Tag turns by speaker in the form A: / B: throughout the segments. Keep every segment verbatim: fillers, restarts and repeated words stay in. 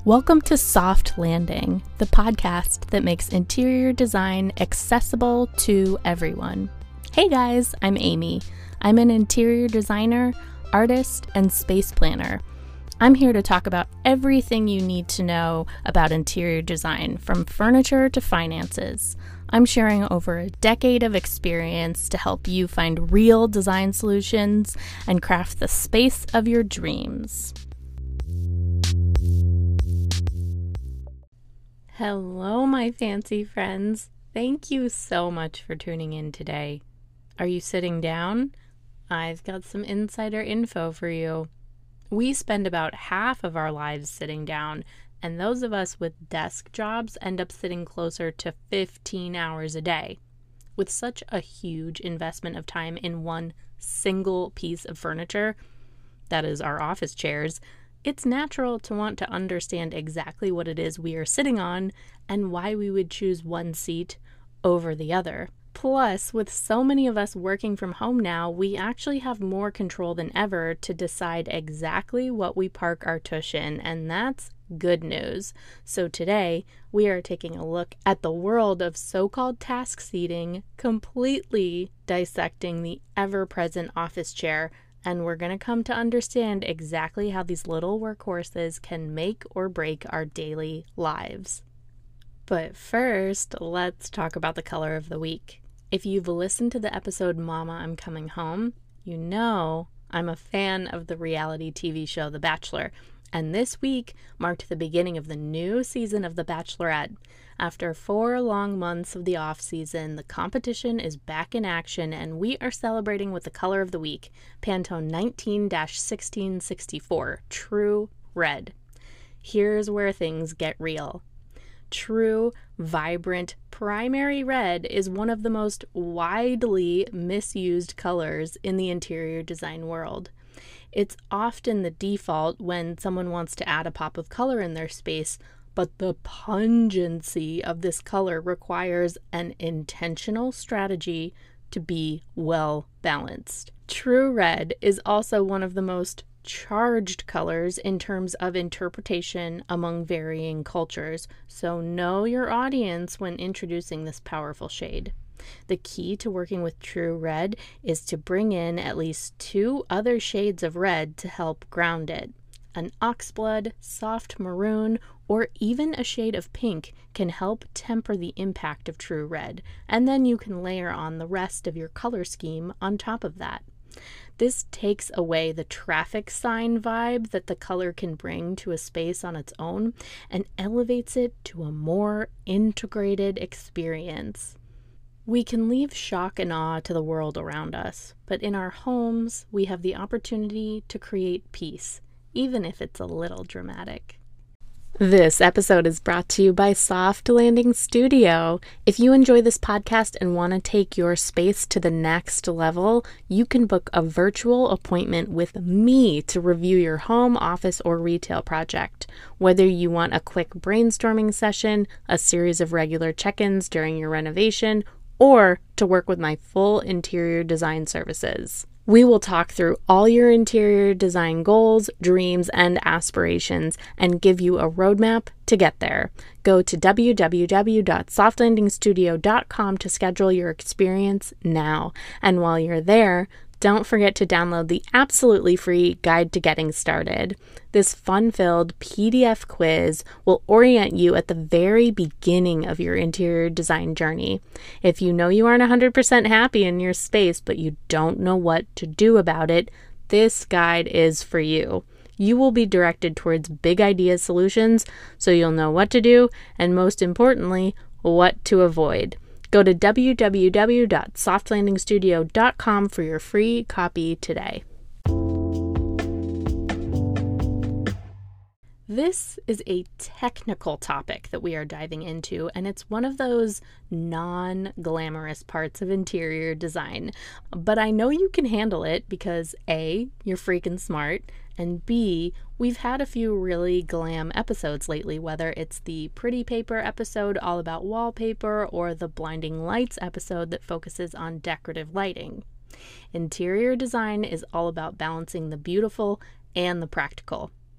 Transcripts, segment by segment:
A: Welcome to Soft Landing, the podcast that makes interior design accessible to everyone. Hey guys, I'm Amy. I'm an interior designer, artist, and space planner. I'm here to talk about everything you need to know about interior design, from furniture to finances. I'm sharing over a decade of experience to help you find real design solutions and craft the space of your dreams. Hello, my fancy friends. Thank you so much for tuning in today. Are you sitting down? I've got some insider info for you. We spend about half of our lives sitting down, and those of us with desk jobs end up sitting closer to fifteen hours a day. With such a huge investment of time in one single piece of furniture, that is our office chairs, it's natural to want to understand exactly what it is we are sitting on and why we would choose one seat over the other. Plus, with so many of us working from home now, we actually have more control than ever to decide exactly what we park our tush in, and that's good news. So today, we are taking a look at the world of so-called task seating, completely dissecting the ever-present office chair, and we're going to come to understand exactly how these little workhorses can make or break our daily lives. But first, let's talk about the color of the week. If you've listened to the episode Mama, I'm Coming Home, you know I'm a fan of the reality T V show The Bachelor, and this week marked the beginning of the new season of The Bachelorette. After four long months of the off-season, the competition is back in action, and we are celebrating with the color of the week, Pantone nineteen dash sixteen sixty-four, True Red. Here's where things get real. True, vibrant, primary red is one of the most widely misused colors in the interior design world. It's often the default when someone wants to add a pop of color in their space, but the pungency of this color requires an intentional strategy to be well balanced. True red is also one of the most charged colors in terms of interpretation among varying cultures, so know your audience when introducing this powerful shade. The key to working with True Red is to bring in at least two other shades of red to help ground it. An oxblood, soft maroon, or even a shade of pink can help temper the impact of True Red, and then you can layer on the rest of your color scheme on top of that. This takes away the traffic sign vibe that the color can bring to a space on its own and elevates it to a more integrated experience. We can leave shock and awe to the world around us, but in our homes, we have the opportunity to create peace, even if it's a little dramatic. This episode is brought to you by Soft Landing Studio. If you enjoy this podcast and want to take your space to the next level, you can book a virtual appointment with me to review your home, office, or retail project. Whether you want a quick brainstorming session, a series of regular check-ins during your renovation, or to work with my full interior design services. We will talk through all your interior design goals, dreams, and aspirations and give you a roadmap to get there. Go to w w w dot soft landing studio dot com to schedule your experience now. And while you're there, don't forget to download the absolutely free Guide to Getting Started. This fun-filled P D F quiz will orient you at the very beginning of your interior design journey. If you know you aren't one hundred percent happy in your space, but you don't know what to do about it, this guide is for you. You will be directed towards big idea solutions, so you'll know what to do, and most importantly, what to avoid. Go to w w w dot soft landing studio dot com for your free copy today. This is a technical topic that we are diving into, and it's one of those non-glamorous parts of interior design. But I know you can handle it because A, you're freaking smart, and B, we've had a few really glam episodes lately, whether it's the Pretty Paper episode all about wallpaper or the Blinding Lights episode that focuses on decorative lighting. Interior design is all about balancing the beautiful and the practical.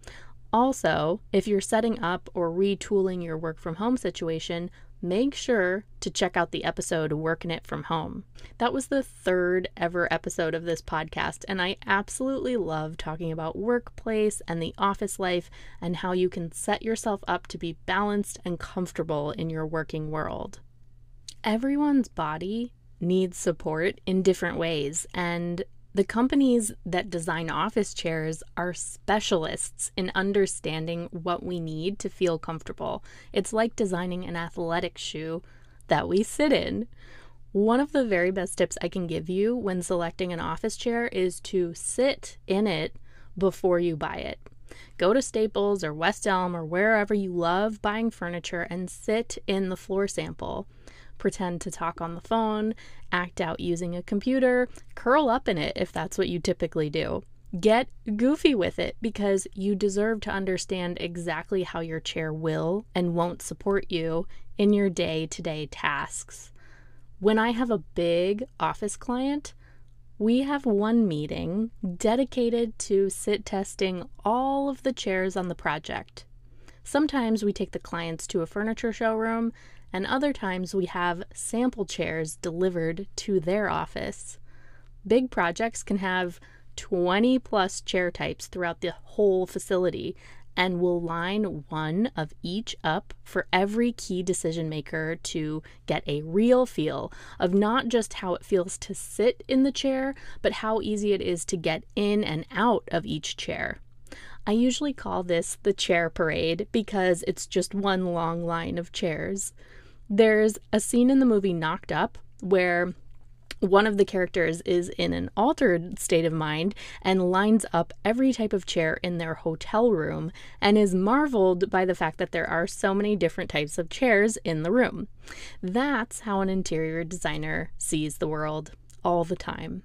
A: Also, if you're setting up or retooling your work from home situation, make sure to check out the episode Working It From Home. That was the third ever episode of this podcast, and I absolutely love talking about workplace and the office life and how you can set yourself up to be balanced and comfortable in your working world. Everyone's body needs support in different ways, and the companies that design office chairs are specialists in understanding what we need to feel comfortable. It's like designing an athletic shoe that we sit in. One of the very best tips I can give you when selecting an office chair is to sit in it before you buy it. Go to Staples or West Elm or wherever you love buying furniture and sit in the floor sample. Pretend to talk on the phone, act out using a computer, curl up in it if that's what you typically do. Get goofy with it because you deserve to understand exactly how your chair will and won't support you in your day-to-day tasks. When I have a big office client, we have one meeting dedicated to sit testing all of the chairs on the project. Sometimes we take the clients to a furniture showroom, and other times we have sample chairs delivered to their office. Big projects can have twenty plus chair types throughout the whole facility, and we'll line one of each up for every key decision maker to get a real feel of not just how it feels to sit in the chair, but how easy it is to get in and out of each chair. I usually call this the chair parade because it's just one long line of chairs. There's a scene in the movie Knocked Up where one of the characters is in an altered state of mind and lines up every type of chair in their hotel room and is marveled by the fact that there are so many different types of chairs in the room. That's how an interior designer sees the world all the time.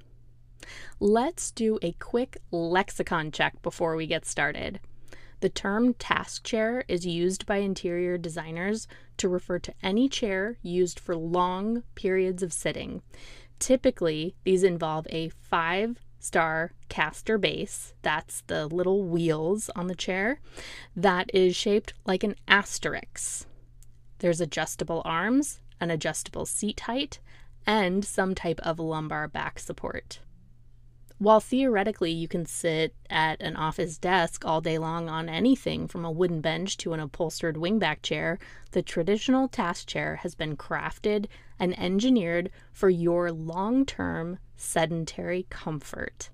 A: Let's do a quick lexicon check before we get started. The term task chair is used by interior designers to refer to any chair used for long periods of sitting. Typically, these involve a five-star caster base, that's the little wheels on the chair, that is shaped like an asterisk. There's adjustable arms, an adjustable seat height, and some type of lumbar back support. While theoretically you can sit at an office desk all day long on anything from a wooden bench to an upholstered wingback chair, the traditional task chair has been crafted and engineered for your long-term sedentary comfort.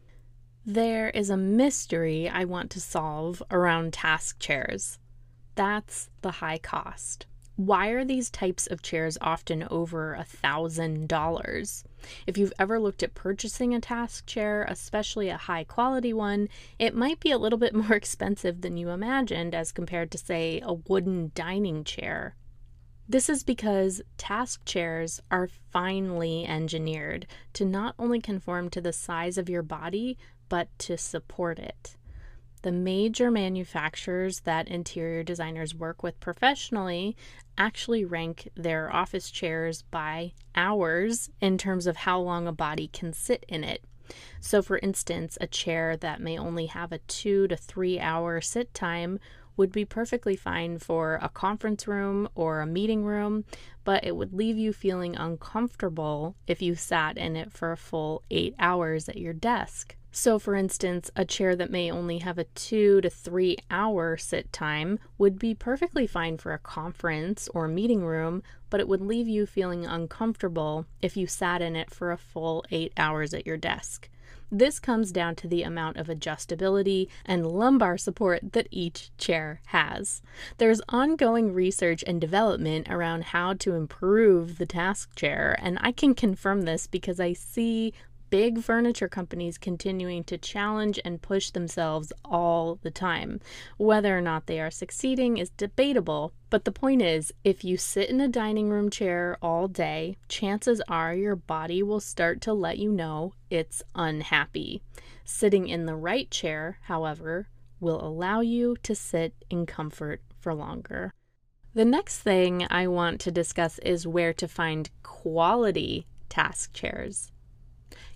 A: There is a mystery I want to solve around task chairs. That's the high cost. Why are these types of chairs often over a thousand dollars? If you've ever looked at purchasing a task chair, especially a high quality one, it might be a little bit more expensive than you imagined as compared to, say, a wooden dining chair. This is because task chairs are finely engineered to not only conform to the size of your body, but to support it. The major manufacturers that interior designers work with professionally actually rank their office chairs by hours in terms of how long a body can sit in it. So for instance, a chair that may only have a two to three hour sit time would be perfectly fine for a conference room or a meeting room, but it would leave you feeling uncomfortable if you sat in it for a full eight hours at your desk. So for instance, a chair that may only have a two to three hour sit time would be perfectly fine for a conference or meeting room, but it would leave you feeling uncomfortable if you sat in it for a full eight hours at your desk. This comes down to the amount of adjustability and lumbar support that each chair has. There's ongoing research and development around how to improve the task chair, and I can confirm this because I see big furniture companies continuing to challenge and push themselves all the time. Whether or not they are succeeding is debatable, but the point is, if you sit in a dining room chair all day, chances are your body will start to let you know it's unhappy. Sitting in the right chair, however, will allow you to sit in comfort for longer. The next thing I want to discuss is where to find quality task chairs.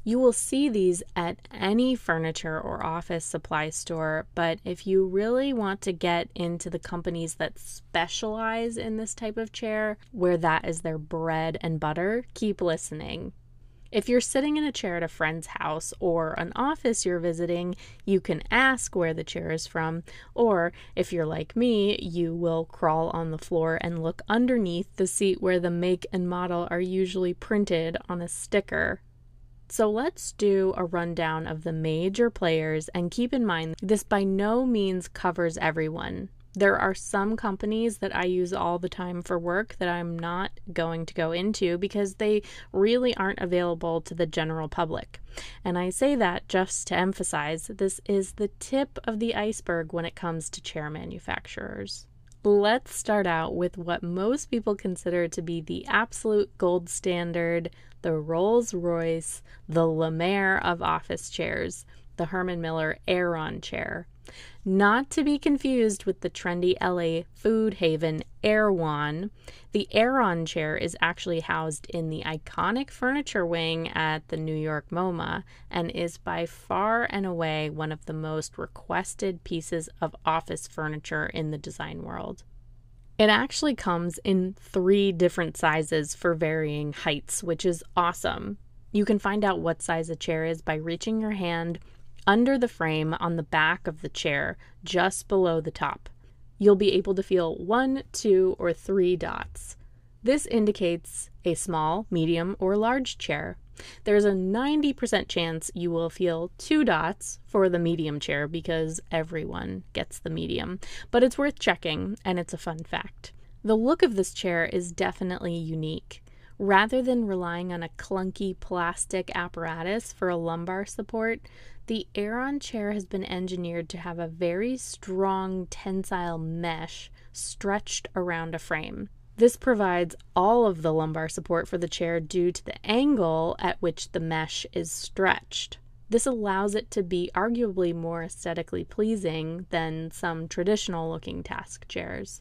A: You will see these at any furniture or office supply store, but if you really want to get into the companies that specialize in this type of chair, where that is their bread and butter, keep listening. If you're sitting in a chair at a friend's house or an office you're visiting, you can ask where the chair is from, or if you're like me, you will crawl on the floor and look underneath the seat where the make and model are usually printed on a sticker. So let's do a rundown of the major players, and keep in mind this by no means covers everyone. There are some companies that I use all the time for work that I'm not going to go into because they really aren't available to the general public. And I say that just to emphasize this is the tip of the iceberg when it comes to chair manufacturers. Let's start out with what most people consider to be the absolute gold standard, the Rolls-Royce, the Le Maire of office chairs, the Herman Miller Aeron chair. Not to be confused with the trendy L A food haven Erewhon. The Aeron chair is actually housed in the iconic furniture wing at the New York MoMA and is by far and away one of the most requested pieces of office furniture in the design world. It actually comes in three different sizes for varying heights, which is awesome. You can find out what size a chair is by reaching your hand under the frame on the back of the chair, just below the top. You'll be able to feel one, two, or three dots. This indicates a small, medium, or large chair. There's a ninety percent chance you will feel two dots for the medium chair because everyone gets the medium, but it's worth checking, and it's a fun fact. The look of this chair is definitely unique. Rather than relying on a clunky plastic apparatus for a lumbar support, the Aeron chair has been engineered to have a very strong tensile mesh stretched around a frame. This provides all of the lumbar support for the chair due to the angle at which the mesh is stretched. This allows it to be arguably more aesthetically pleasing than some traditional-looking task chairs.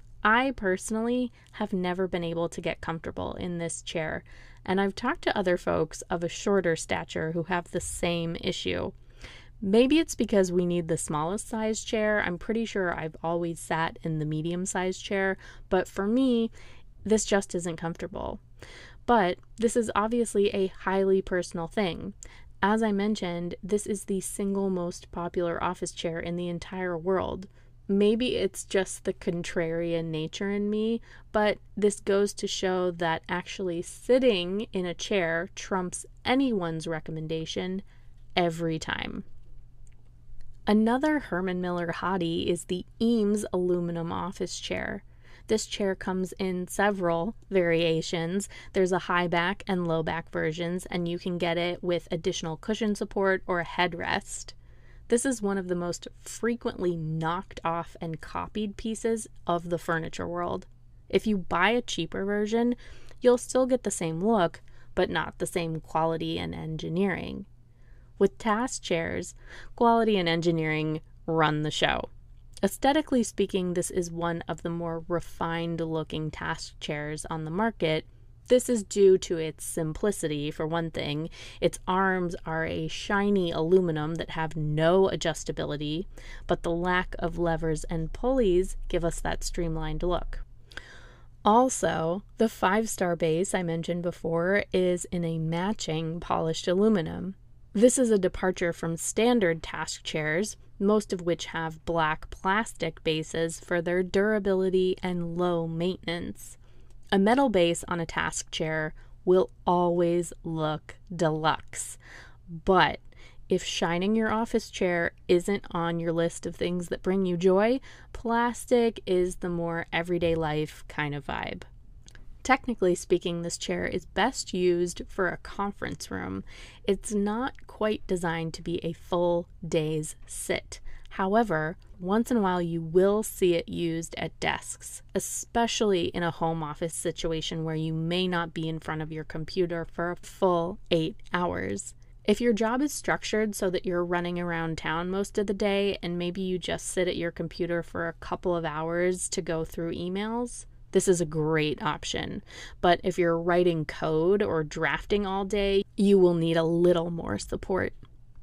A: I personally have never been able to get comfortable in this chair, and I've talked to other folks of a shorter stature who have the same issue. Maybe it's because we need the smallest size chair. I'm pretty sure I've always sat in the medium sized chair, but for me, this just isn't comfortable. But this is obviously a highly personal thing. As I mentioned, this is the single most popular office chair in the entire world. Maybe it's just the contrarian nature in me, but this goes to show that actually sitting in a chair trumps anyone's recommendation every time. Another Herman Miller hottie is the Eames aluminum office chair. This chair comes in several variations. There's a high back and low back versions, and you can get it with additional cushion support or a headrest. This is one of the most frequently knocked off and copied pieces of the furniture world. If you buy a cheaper version, you'll still get the same look, but not the same quality and engineering. With task chairs, quality and engineering run the show. Aesthetically speaking, this is one of the more refined looking task chairs on the market. This is due to its simplicity, for one thing. Its arms are a shiny aluminum that have no adjustability, but the lack of levers and pulleys give us that streamlined look. Also, the five-star base I mentioned before is in a matching polished aluminum. This is a departure from standard task chairs, most of which have black plastic bases for their durability and low maintenance. A metal base on a task chair will always look deluxe, but if shining your office chair isn't on your list of things that bring you joy, plastic is the more everyday life kind of vibe. Technically speaking, this chair is best used for a conference room. It's not quite designed to be a full day's sit. However, once in a while you will see it used at desks, especially in a home office situation where you may not be in front of your computer for a full eight hours. If your job is structured so that you're running around town most of the day and maybe you just sit at your computer for a couple of hours to go through emails, This is a great option, but if you're writing code or drafting all day, you will need a little more support.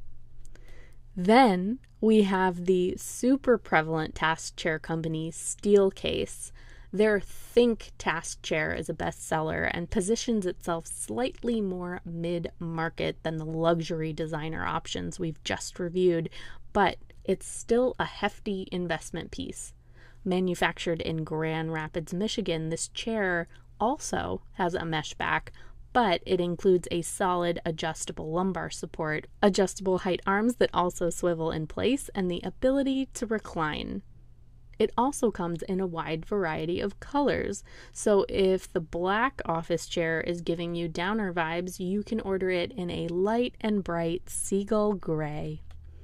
A: Then we have the super prevalent task chair company Steelcase. Their Think task chair is a bestseller and positions itself slightly more mid-market than the luxury designer options we've just reviewed, but it's still a hefty investment piece. Manufactured in Grand Rapids, Michigan, this chair also has a mesh back, but it includes a solid adjustable lumbar support, adjustable height arms that also swivel in place, and the ability to recline. It also comes in a wide variety of colors, so if the black office chair is giving you downer vibes, you can order it in a light and bright seagull gray.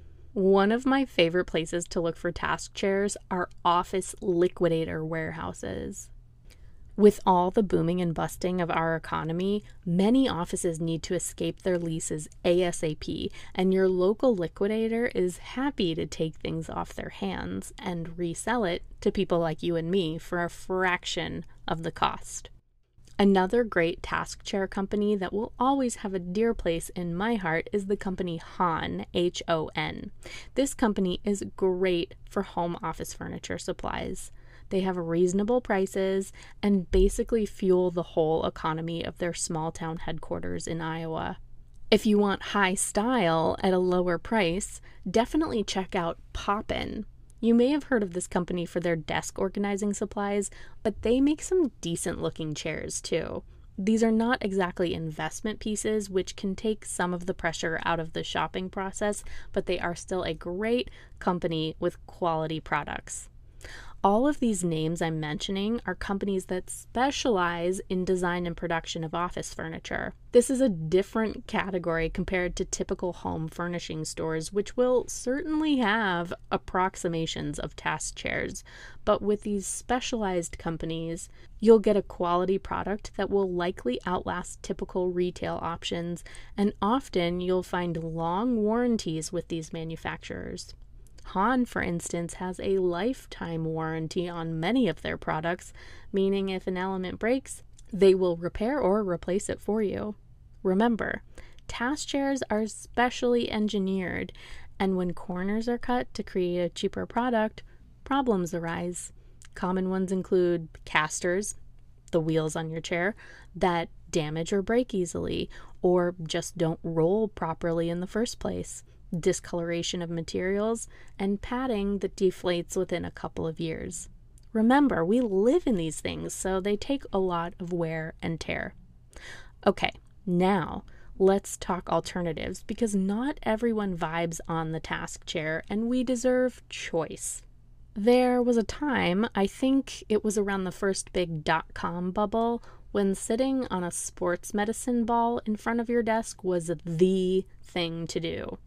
A: One of my favorite places to look for task chairs are office liquidator warehouses. With all the booming and busting of our economy, many offices need to escape their leases ASAP, and your local liquidator is happy to take things off their hands and resell it to people like you and me for a fraction of the cost. Another great task chair company that will always have a dear place in my heart is the company Hon, H O N. This company is great for home office furniture supplies. They have reasonable prices and basically fuel the whole economy of their small town headquarters in Iowa. If you want high style at a lower price, definitely check out Poppin. You may have heard of this company for their desk organizing supplies, but they make some decent looking chairs too. These are not exactly investment pieces, which can take some of the pressure out of the shopping process, but they are still a great company with quality products. All of these names I'm mentioning are companies that specialize in design and production of office furniture. This is a different category compared to typical home furnishing stores, which will certainly have approximations of task chairs. But with these specialized companies, you'll get a quality product that will likely outlast typical retail options, and often you'll find long warranties with these manufacturers. Hon, for instance, has a lifetime warranty on many of their products, meaning if an element breaks, they will repair or replace it for you. Remember, task chairs are specially engineered, and when corners are cut to create a cheaper product, problems arise. Common ones include casters, the wheels on your chair, that damage or break easily, or just don't roll properly in the first place, discoloration of materials, and padding that deflates within a couple of years. Remember, we live in these things, so they take a lot of wear and tear. Okay, now let's talk alternatives, because not everyone vibes on the task chair, and we deserve choice. There was a time, I think it was around the first big dot-com bubble, when sitting on a sports medicine ball in front of your desk was the thing to do.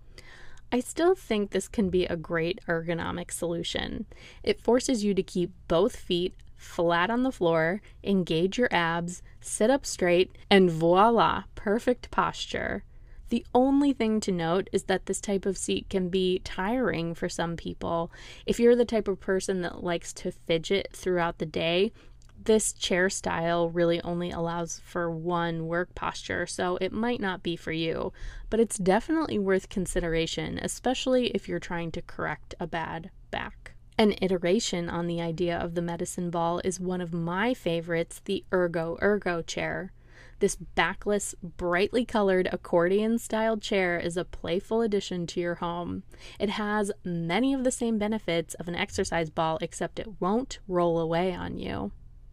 A: I still think this can be a great ergonomic solution. It forces you to keep both feet flat on the floor, engage your abs, sit up straight, and voila, perfect posture. The only thing to note is that this type of seat can be tiring for some people. If you're the type of person that likes to fidget throughout the day, this chair style really only allows for one work posture, so it might not be for you, but it's definitely worth consideration, especially if you're trying to correct a bad back. An iteration on the idea of the medicine ball is one of my favorites, the Ergo Ergo chair. This backless, brightly colored accordion-styled chair is a playful addition to your home. It has many of the same benefits of an exercise ball, except it won't roll away on you.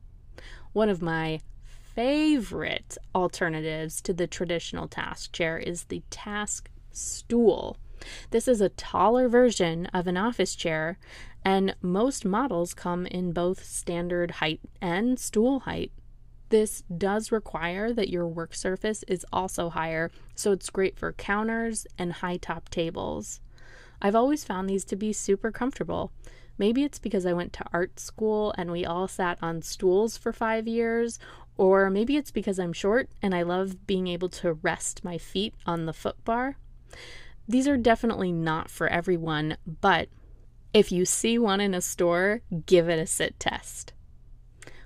A: One of my favorite alternatives to the traditional task chair is the task stool. This is a taller version of an office chair, and most models come in both standard height and stool height. This does require that your work surface is also higher, so it's great for counters and high-top tables. I've always found these to be super comfortable. Maybe it's because I went to art school and we all sat on stools for five years, or maybe it's because I'm short and I love being able to rest my feet on the foot bar. These are definitely not for everyone, but if you see one in a store, give it a sit test.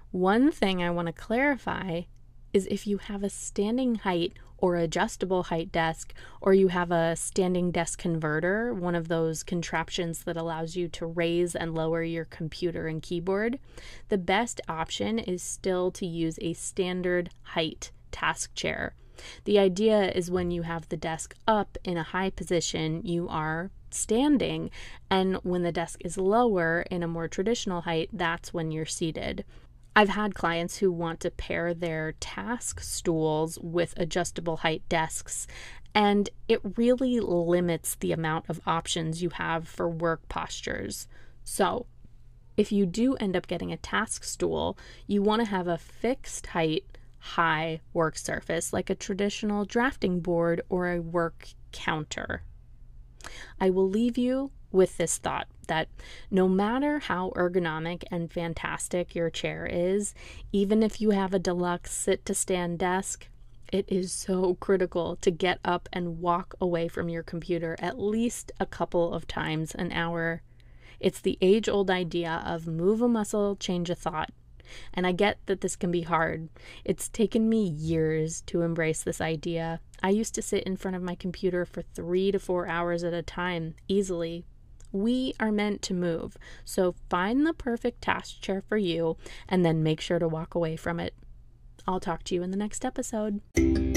A: One thing I want to clarify is if you have a standing height or adjustable height desk, or you have a standing desk converter, one of those contraptions that allows you to raise and lower your computer and keyboard, the best option is still to use a standard height task chair. The idea is when you have the desk up in a high position, you are standing, and when the desk is lower in a more traditional height, that's when you're seated. I've had clients who want to pair their task stools with adjustable height desks, and it really limits the amount of options you have for work postures. So, if you do end up getting a task stool, you want to have a fixed height, high work surface like a traditional drafting board or a work counter. I will leave you with this thought that no matter how ergonomic and fantastic your chair is, even if you have a deluxe sit-to-stand desk, it is so critical to get up and walk away from your computer at least a couple of times an hour. It's the age-old idea of move a muscle, change a thought. And I get that this can be hard. It's taken me years to embrace this idea. I used to sit in front of my computer for three to four hours at a time, easily. We are meant to move, so find the perfect task chair for you and then make sure to walk away from it. I'll talk to you in the next episode.